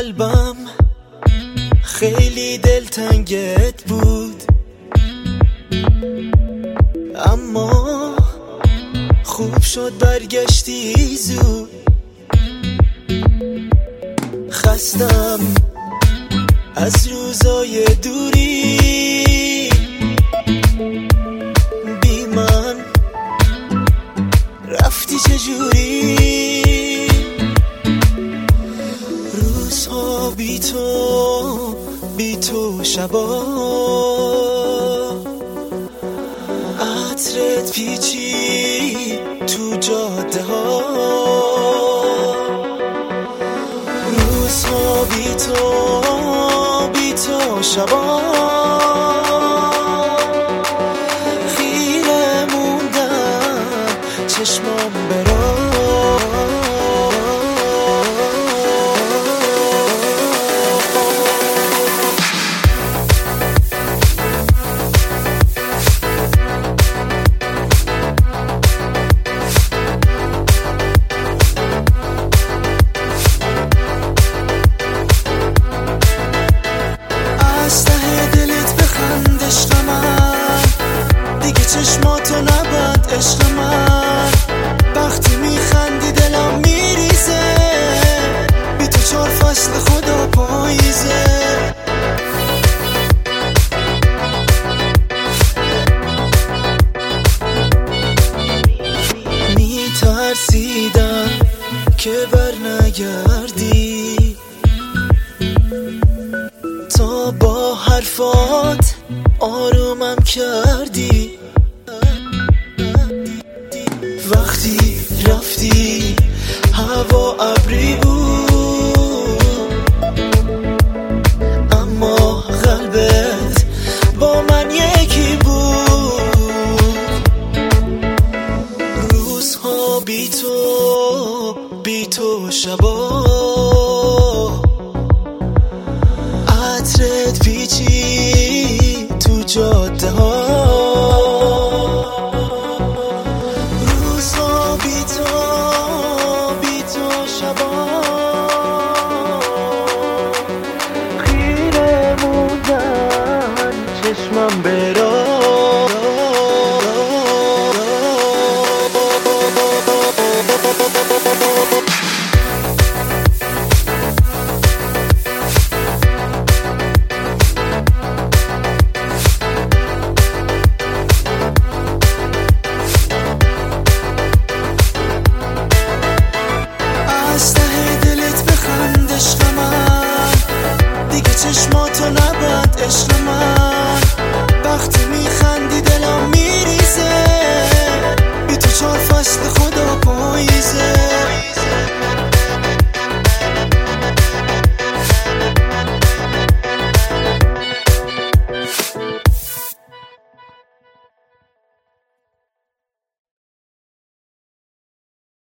قلبم خیلی دلتنگت بود، اما خوب شد برگشتی زود. خستم از روزای دوری، بی من رفتی چجوری؟ روزها بی تو شبا عطرت پیچی تو جاده ها. روزها بی تو شبا خیره موندم چشمام برا. چشماتو نبند عشق من، وقتی میخندی دلم میریزه، بی تو 4 فصل خدا پاییزه. میترسیدم که بر نگردی، تا با حرفات آرومم کردی. وقتی رفتی هوا ابری بود، اما قلبت با من یکی بود. روزها بی تو شبا عطرت پیچی تو جاده ها. چشمم برا از ته دلت بخند عشق من، دیگه چشماتو نبند عشق من، وقتی میخندی دلم میریزه، بی تو 4 فصل خدا